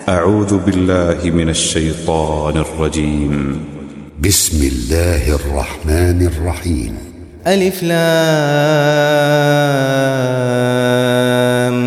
أعوذ بالله من الشيطان الرجيم. بسم الله الرحمن الرحيم. ألف لام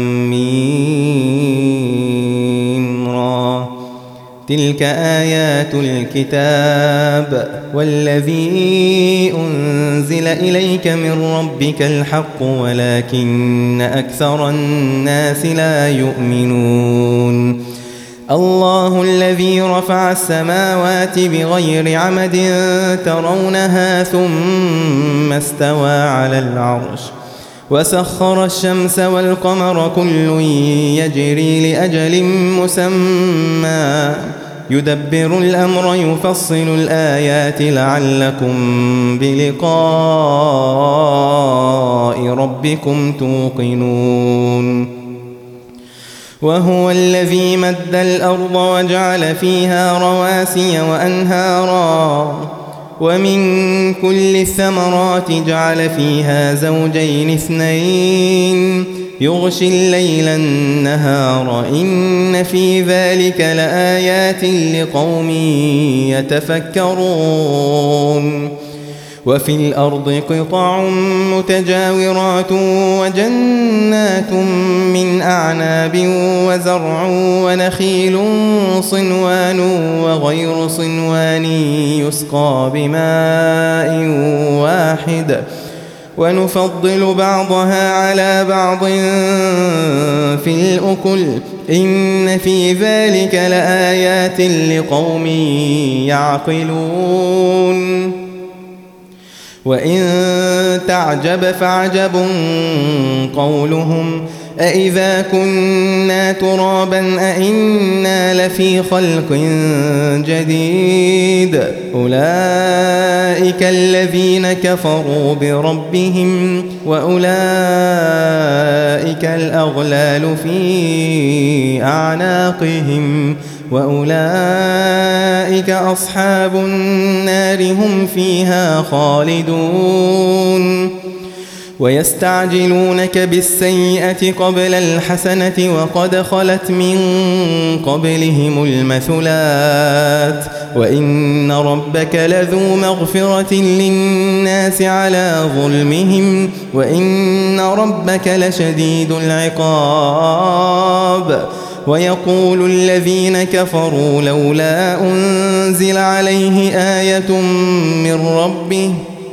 ميم را. تلك آيات الكتاب والذي أنزل إليك من ربك الحق ولكن أكثر الناس لا يؤمنون. الله الذي رفع السماوات بغير عمد ترونها ثم استوى على العرش وسخر الشمس والقمر كل يجري لأجل مسمى يدبر الأمر يفصل الآيات لعلكم بلقاء ربكم توقنون. وهو الذي مد الأرض وجعل فيها رواسي وأنهارا ومن كل الثمرات جعل فيها زوجين اثنين يغشي الليل النهار إن في ذلك لآيات لقوم يتفكرون. وفي الأرض قطع متجاورات وجنات من أعناب وزرع ونخيل صنوان وغير صنوان يسقى بماء واحد ونفضل بعضها على بعض في الأكل إن في ذلك لآيات لقوم يعقلون. وإن تعجب فعجب قولهم أإذا كنا ترابا أإنا لفي خلق جديد أولئك الذين كفروا بربهم وأولئك الأغلال في أعناقهم وأولئك أصحاب النار هم فيها خالدون. ويستعجلونك بالسيئة قبل الحسنة وقد خلت من قبلهم المثلات وإن ربك لذو مغفرة للناس على ظلمهم وإن ربك لشديد العقاب. ويقول الذين كفروا لولا أنزل عليه آية من ربه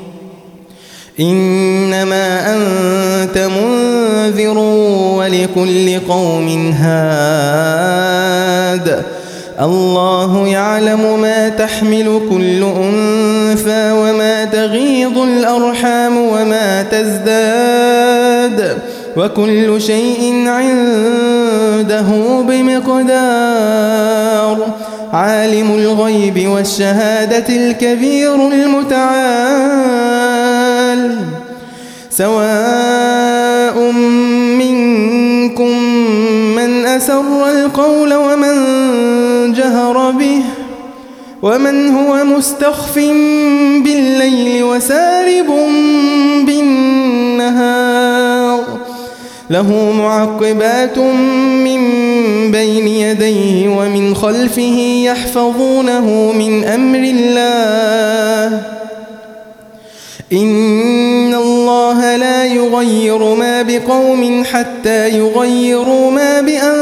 إنما أنت منذر ولكل قوم هاد الله يعلم ما تحمل كل أنثى وما تغيض الأرحام وما تزداد وكل شيء عنده بمقدار. عالم الغيب والشهادة الكبير المتعال سواء منكم من أسر القول ومن جهر به ومن هو مستخف بالليل وسارب بالنهار له معقبات من بين يديه ومن خلفه يحفظونه من أمر الله إن الله لا يغير ما بقوم حتى يغيروا ما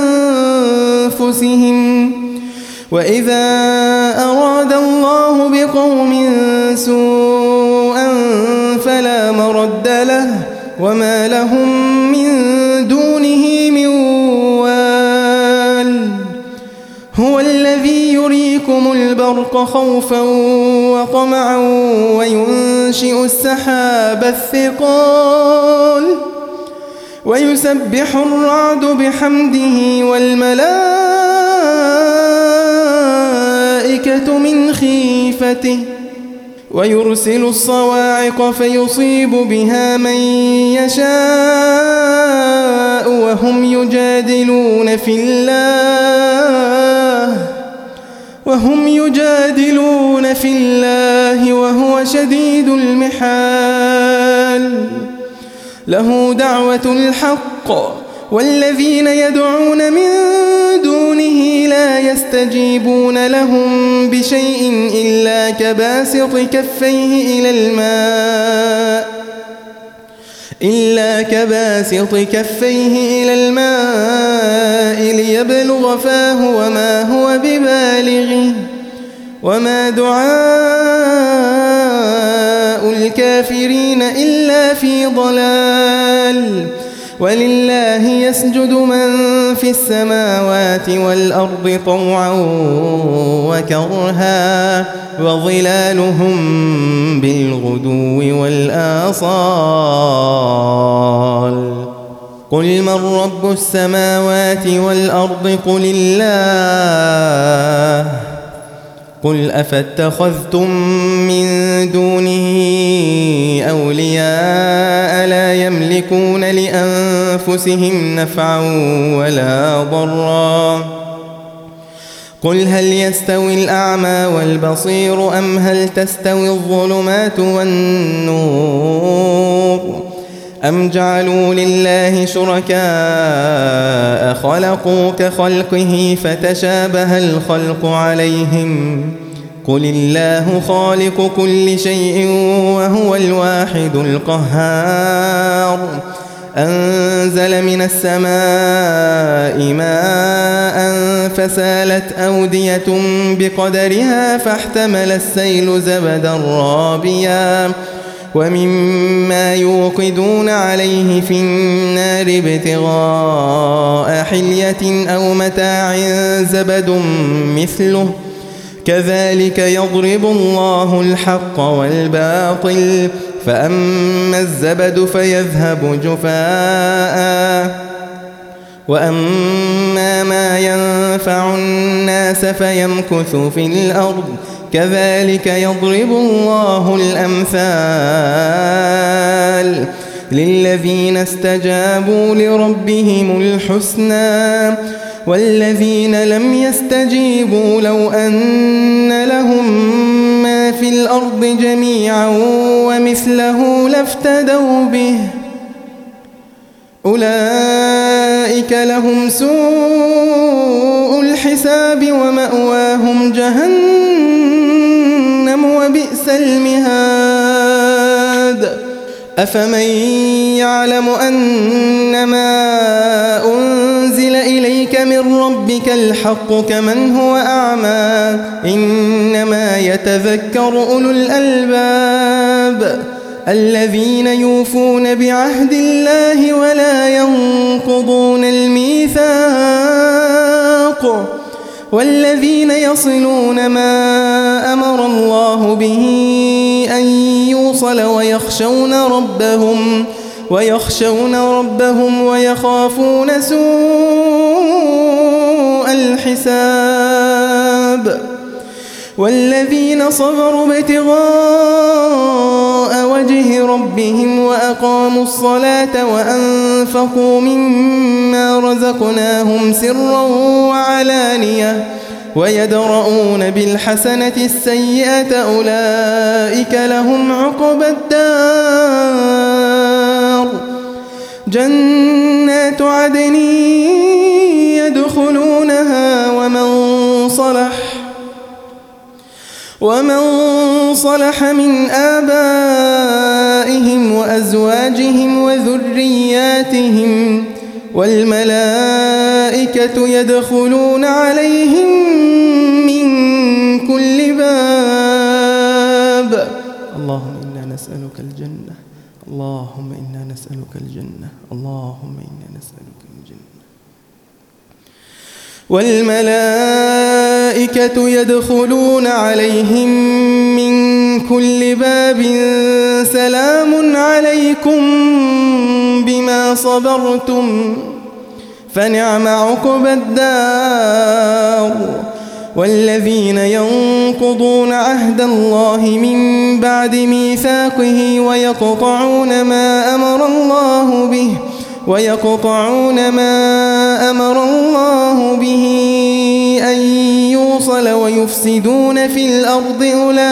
بأنفسهم وإذا أراد الله بقوم سوءا فلا مرد له وما لهم من دونه من وال. هو الذي يريكم البرق خوفا وطمعا وينشئ السحاب الثقال ويسبح الرعد بحمده والملائكة من خيفته ويرسل الصواعق فيصيب بها من يشاء وهم يجادلون في الله وهو شديد المحال. له دعوة الحق والذين يدعون من دونه يستجيبون لهم بشيء إلا كباسط كفيه إلى الماء ليبلغ فاه وما هو ببالغه وما دعاء الكافرين إلا في ضلال ولله يسجد من في السماوات والأرض طوعا وكرها وظلالهم بالغدو والآصال قل من رب السماوات والأرض قل الله قل أفاتخذتم من دونه أولياء لا يملكون لأنفسهم نفعا ولا ضرا قل هل يستوي الأعمى والبصير أم هل تستوي الظلمات والنور أم جعلوا لله شركاء خلقوا كخلقه فتشابه الخلق عليهم قل الله خالق كل شيء وهو الواحد القهار أنزل من السماء ماء فسالت أودية بقدرها فاحتمل السيل زبدا رابيا ومما يوقدون عليه في النار ابتغاء حلية أو متاع زبد مثله كذلك يضرب الله الحق والباطل فأما الزبد فيذهب جفاء وأما ما ينفع الناس فيمكث في الأرض كذلك يضرب الله الأمثال للذين استجابوا لربهم الحسنى والذين لم يستجيبوا لو أن لهم ما في الأرض جميعا ومثله لافتدوا به أولئك لهم سوء الحساب ومأواهم جهنم وبئس المهاد أفمن يعلم أنما أنزل إليك من ربك الحق كمن هو أعمى إنما يتذكر أولو الألباب الذين يوفون بعهد الله ولا ينقضون الميثاق والذين يصلون ما أمر الله به أن يوصل ويخشون ربهم ويخافون سوء الحساب والذين صبروا ابتغاء وجه ربهم وأقاموا الصلاة وأنفقوا مما رزقناهم سرا وعلانية ويدرؤون بالحسنة السيئة أولئك لهم عقبى الدار جنات عدن يدخلونها ومن صلح من آبائهم وأزواجهم وذرياتهم والملائكة يدخلون عليهم من كل باب اللهم إنا نسألك الجنة اللهم إنا نسألك الجنة اللهم إنا نسألك الجنة والملائكة يدخلون عليهم من كل باب سلام عليكم بما صبرتم فنعم عقبى الدار والذين ينقضون عهد الله من بعد ميثاقه ويقطعون ما أمر الله به أن يوصل ويفسدون في الأرض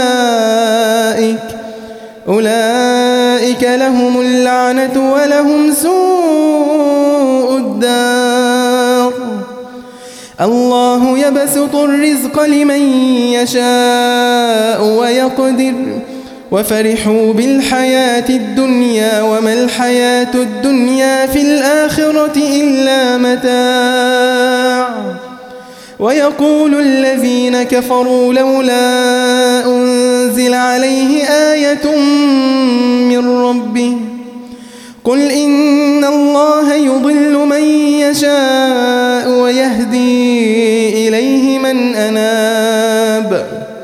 أولئك لهم اللعنة ولهم سوء الدار الله يبسط الرزق لمن يشاء ويقدر وفرحوا بالحياة الدنيا وما الحياة الدنيا في الآخرة إلا متاع ويقول الذين كفروا لولا أنزل عليه آية من ربه قل إن الله يضل من يشاء ويهدي إليه من أناب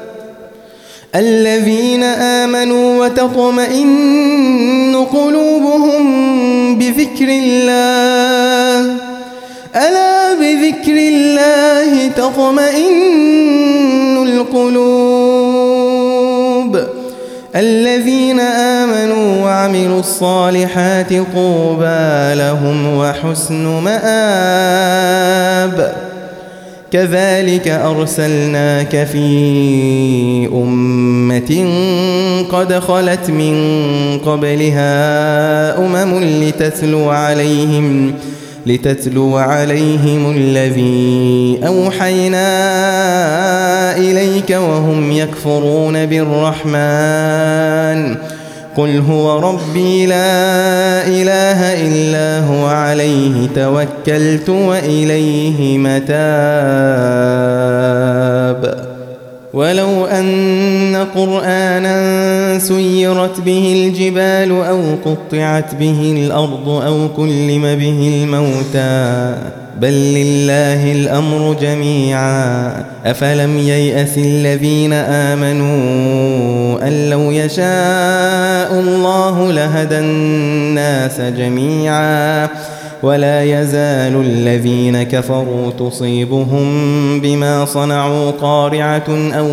الذين آمنوا وتطمئن قلوبهم بذكر الله ألا بذكر الله تطمئن القلوب الذين آمنوا وعملوا الصالحات طوبى لهم وحسن مآب كذلك أرسلناك في أمة قد خلت من قبلها لتتلو عليهم الذي أوحينا إليك وهم يكفرون بالرحمن قل هو ربي لا إله إلا هو عليه توكلت وإليه متاب ولو أن قرآنا سيرت به الجبال أو قطعت به الأرض أو كلم به الموتى بل لله الأمر جميعا أفلم ييأس الذين آمنوا أن لو يشاء الله لهدى الناس جميعا ولا يزال الذين كفروا تصيبهم بما صنعوا قارعة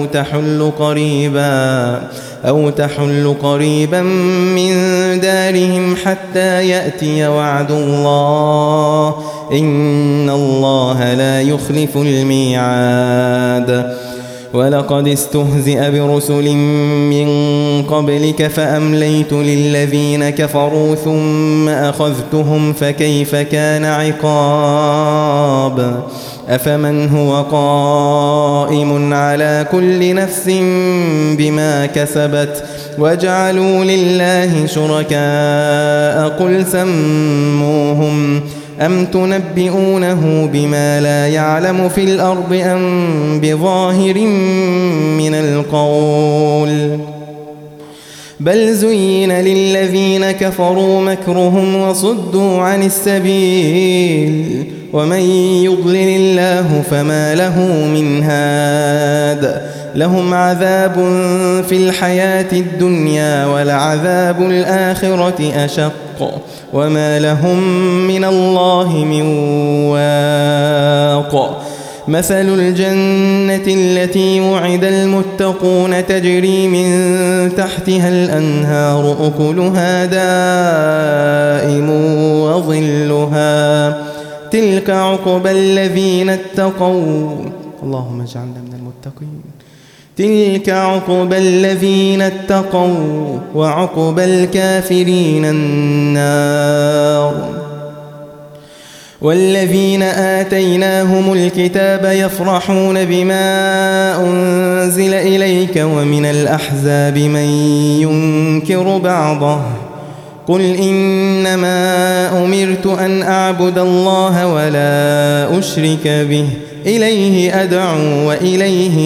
أو تحل قريبا من دارهم حتى يأتي وعد الله إن الله لا يخلف الميعاد ولقد استهزئ برسل من قبلك فأمليت للذين كفروا ثم أخذتهم فكيف كان عقاب أفمن هو قائم على كل نفس بما كسبت وجعلوا لله شركاء قل سموهم أم تنبئونه بما لا يعلم في الأرض أم بظاهر من القول بل زين للذين كفروا مكرهم وصدوا عن السبيل ومن يضلل الله فما له من هاد لهم عذاب في الحياة الدنيا ولعذاب الآخرة أشق وما لهم من الله من واق مثل الجنة التي وعد المتقون تجري من تحتها الأنهار أكلها دائم وظلها تلك عقبى الذين اتقوا اللهم اجعلنا من المتقين تلك عقبى الذين اتقوا وعقبى الكافرين النار والذين آتيناهم الكتاب يفرحون بما أنزل إليك ومن الأحزاب من ينكر بعضه قل إنما أمرت أن أعبد الله ولا أشرك به إليه أدعو وإليه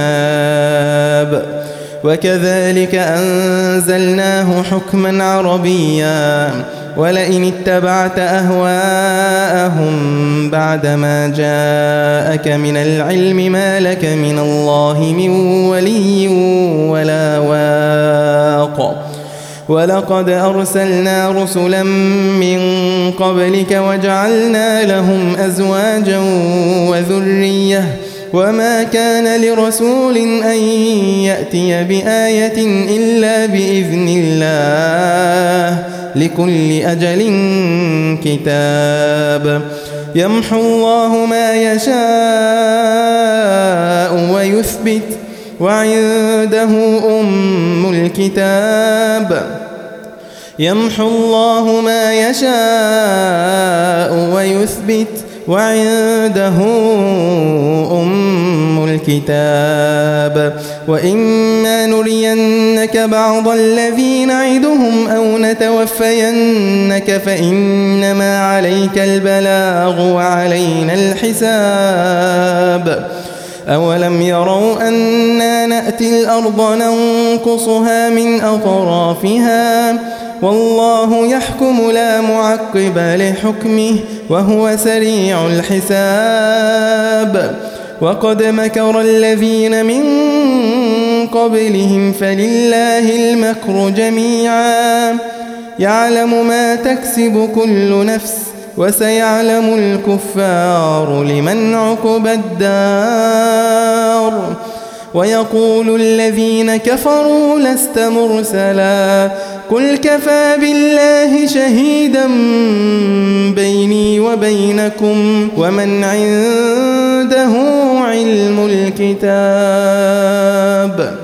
مآب وكذلك أنزلناه حكما عربيا ولئن اتبعت أهواءهم بعدما جاءك من العلم ما لك من الله من ولي ولا واق ولقد أرسلنا رسلا من قبلك وجعلنا لهم أزواجا وذرية وما كان لرسول أن يأتي بآية إلا بإذن الله لكل أجل كتاب يمحو الله ما يشاء ويثبت وعنده أم الكتاب يمحو الله ما يشاء ويثبت وعنده أم الكتاب. وإما نرينك بعض الذي نعدهم أو نتوفينك فإنما عليك البلاغ وعلينا الحساب. أولم يروا أنا نأتي الأرض ننقصها من أطرافها والله يحكم لا معقب لحكمه وهو سريع الحساب. وقد مكر الذين من قبلهم فلله المكر جميعا يعلم ما تكسب كل نفس وسيعلم الكفار لمن عقبى الدار. ويقول الذين كفروا لست مرسلا قل كفى بالله شهيدا بيني وبينكم ومن عنده علم الكتاب.